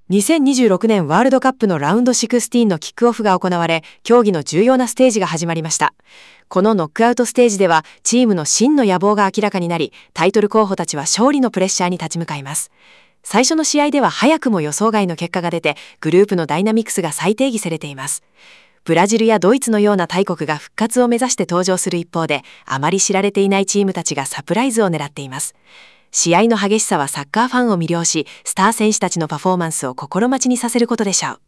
2026年ワールドカップのラウンド16のキックオフが行われ、競技の重要なステージが始まりました。このノックアウトステージでは、チームの真の野望が明らかになり、タイトル候補たちは勝利のプレッシャーに立ち向かいます。最初の試合では早くも予想外の結果が出て、グループのダイナミクスが再定義されています。ブラジルやドイツのような大国が復活を目指して登場する一方で、あまり知られていないチームたちがサプライズを狙っています。試合の激しさはサッカーファンを魅了し、スター選手たちのパフォーマンスを心待ちにさせることでしょう。